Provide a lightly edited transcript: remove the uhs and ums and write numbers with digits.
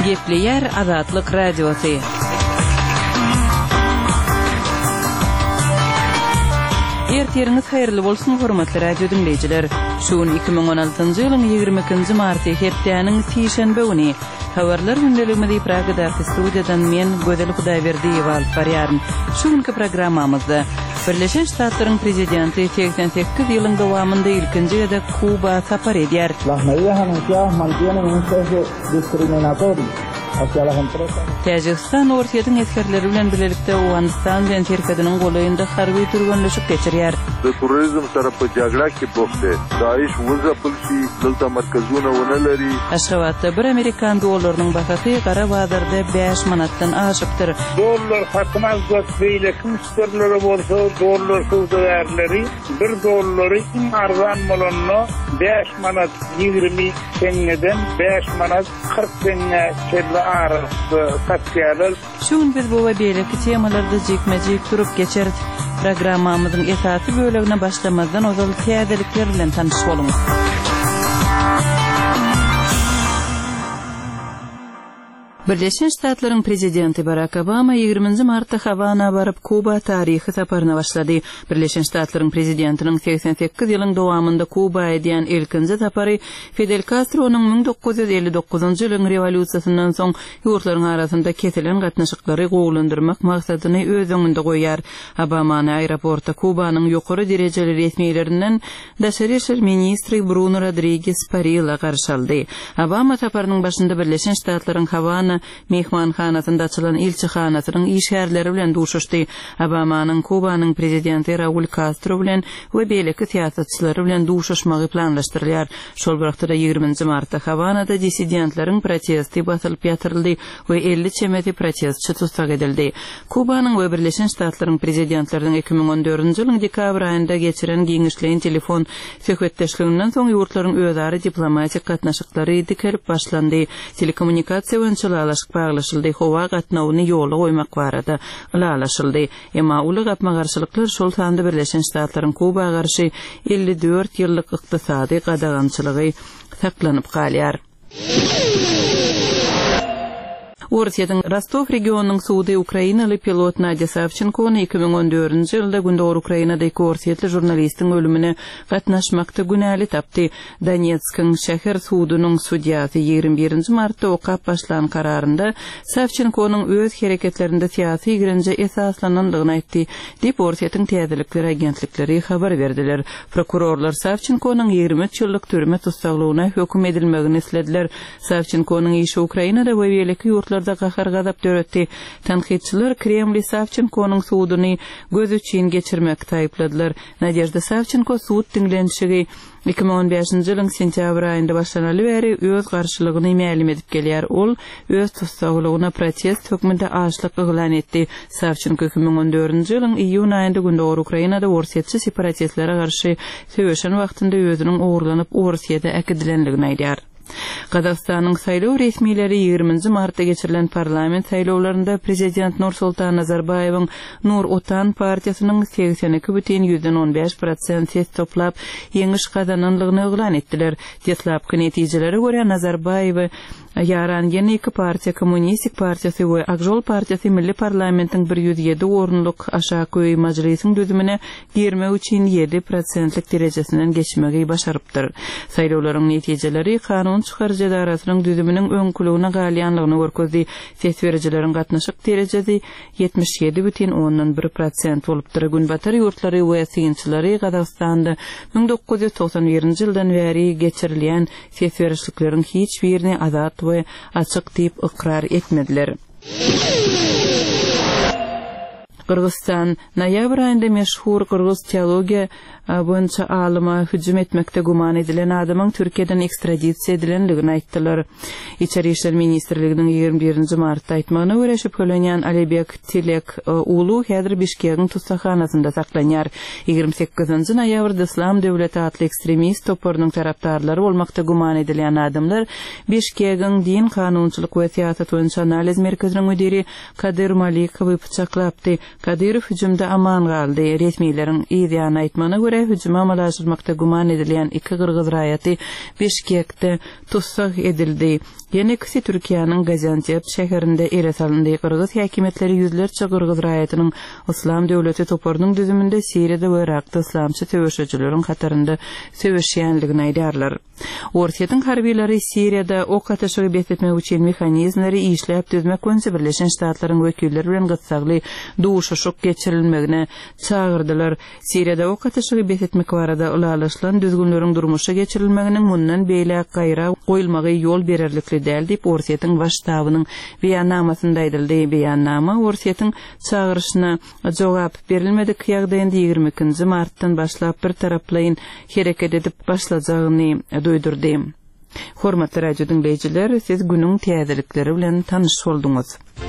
Gepleyer Azatlyk Radiosu. Erteriniz hayırlı bolsun hormatly radio dinleyijiler. Şuun 2016-njy ýylyň 22-nji marty hepdeniň tişenbe güni habarlar gündeliginde Pragada studiýadan men Gödel Hudaýberdiýew alyp barýaryn. Şuňky programmamyzda Birleşen Ştatlaryň prezidenti 88 ýylyň dowamynda ilkinji ýerde Kuba sapar edýär. Las medidas anunciadas mantienen un sesgo discriminatorio hacia las empresas. Tajikistan ortaýadyň eskerleri bilen birlikde Awganistan bilen Türkiýanyň golaýynda harby türgünleşik geçirýär. Turizm tarapy jagla ki bofte. Daesh wuza pulsi dalta markazuna wonalari. Aşgabatda bir Amerikan dollarynyň bahasy gara bazarda 5 manatdan aşypdyr. Dollar hatmaz beýle kimsterlere bolsa dollar sowdagarlary 1 dollary iň arzan bolanny 5 manat 20 sengeden 5 manat 40 senge kelle arasy satýarlar. Şuň biz bu we beýleki temalarda jekmejek turup geçerdik. Programmamyzyň esasy bölegine başlamazdan ozal täzelikler bilen tanyşyp bolun. Birleşen Ştatlaryň prezidenti Barack Obama 20 martda Havana baryp Kuba taryhy saparyna başlady. Birleşen Ştatlaryň prezidentiniň 88 ýylyň dowamynda Kuba edýän ilkinji sapary Fidel Castro'nyň 1959-njy ýylyň rewolýusiýasyndan soň ýurtlaryň arasynda kesilen gatnaşyklary gowlandyrmak maksadyny öz öňünde goýar. Obama aeroportda Kubanyň ýokary derejeli resmiýetlerinden daşary işler ministri Bruno Rodriguez Parilla garşy aldy. Obama saparynyň başynda Birleşen Ştatlaryň Havana mehmanhanasynda açylan elçihanasynyň işgärleri bilen duşuşdy. Obamanyň Kubanyň prezidenti Raul Castro bilen we beýleki siýasatçylary bilen duşuşmagy planlaşdyrylýar. Şol wagtda 20 martda Havanada dissidentleriň protesti basylyp ýatyryldy we 50 çemeti protestçi tutsak edildi. Kubanyň we Birleşen Ştatlaryň prezidentlerining 2014-nji ýylyň dekabr aýynda geçiren giňişleýän telefon söhbetdeşliginden soň ýurtlaryň özari diplomatik gatnaşyklary dikelip başlandy. Telekommunikasiýa alaşyk baglaşyldy. Howa gatnawyny ýola goýmak barada alaşyldy. Emma uly gapma garşylyklar şol sanda Birleşen Ştatlaryň Kubaga garşy 54 ýyllyk ykdysady gadagançylygy saklanyp galýar. Ortaýadyň Rostov regionunyň suwdy Ukrainaly pilot Nadya Savchenko 2014-nji ýylda gündür Ukrainadaky ortaýatly jurnalistiň ölümine gatnaşmakda günäli tapdy. Donetskiň şäher suwdynyň судьясy 21 martda okap başlan kararynda Savchenkonyň öz hereketlerinde syýasy girinje esaslanandygyny aýtdy. Dip ortaýatyň täzelikleri agentlikleri habar berdiler. Prokurorlar Savchenkonyň 23 ýyllyk türme tutsaglygyna höküm edilmegini islediler. Savchenkonyň işi Ukrainada we beýleki ýurtlar da gahar gadap döretdi. Tanqidçiler Kremli Savchenkonyň suwdyny göz üçin geçirmek taýypladylar. Nadezhda Savchenko suwd diňlenşigi 2015-nji ýylyň sentyabr aýynda başlanaly bäri öz garşylygyny ma'lum edip gelýär. Ol öz tutsaglygyna protest hökmünde aşlyk eglan etdi. Savchenko 2014-nji ýylyň iýun aýynda gündür Ukrainada orsiýetçi separatistlere garşy söýüşen wagtynda özüniň ogurlanyp Orsiýada äkidilenligini aýdýar. Qazaqstanyň saýlaw resmiýetleri 20 martda geçirilen parlament saýlawlarynda prezident Nursultan Nazarbayewiň Nur Otan partiýasynyň 82,15% ses toplap ýeňiş gazananlygyny eglan etdiler. Deslapky netijelere görä Nazarbayew yaran ýene iki partiýa Kommunistik partiýasy we Akjol partiýasy milli parlamentiň 107 orunluk aşağı majlisyň düzümine 23,7%lik derejesinden geçmegi başarypdyr. Saýlawlaryň netijeleri kanun çykarjy idarasynyň düzüminiň öňkülügine galýanlygyny görkezdi. Ses berejileriň gatnaşyk derejesi 77,1% bolupdyr. Günbatar ýurtlary we syýançylary Qazaqstanda 1991-nji ýyldan bäri geçirilýän ses berişlikleriň hiç birini azat we açyk diýip ikrar etmediler. Kırgızstan noýabr aýynda meşhur kırgız teologiýa boýunça alyma hüjüm etmekde guman edilen adamyň Türkiýeden ekstradisiýa edilenligini aýtdylar. İçeri işler ministrliginiň 21 martda aýtmagyna görä şüphelenýän Alibek Tilek ulu häzir Bişkegiň tutsahanasynda saklanýar. 28-nji noýabrda Islam döwleti atly ekstremist toporynyň tarapdarlary bolmakda guman edilen adamlar Bişkegiň din kanunçylyk we siýasat boýunça analiz merkeziniň müdiri Kadir Malikowy pyçaklapdy. Kadirov hüjümde aman galdy. Resmiýetlerin ýa-da aýtmagyna görä hüjüm amalaşdyrmakda guman edilen iki kırgız raýaty Bişkekde tutsak edildi. Yine kisi Türkiýanyň Gaziantep şäherinde ele salyndy. Kyrgyz häkimetleri yüzlerçe Kyrgyz raýatynyň Islam döwleti toparynyň düzüminde Siriýede we Irakda islamçy töweşejileriň hatarynda söweşýänligini aýdarlar. Ortaýatyň harbiýleri Siriýada ok ateşi betmetmek üçin mexanizmleri işläp düzmek üçin Birleşen Ştatlaryň wekilleri bilen gytsagly duşuşuk geçirilmegine çağırdylar. Siriýada ok ateşi betmetmek barada ulalaşylan düzgünleriň durmuşa geçirilmeginiň mundan beýle gaýra goýulmagy ýol bererlikli däl diýip Ortaýatyň baş ştabynyň beýannamasynda aýdyldy. Beýannama Ortaýatyň çağırışyna jogap berilmedik ýagdaýynda 22 martdan başlap bir taraplaýyn hereket edip başlajagyny duýdurdy. Hormatly radio dinleýijiler, siz günüň täzelikleri bilen tanyş bolduňuz.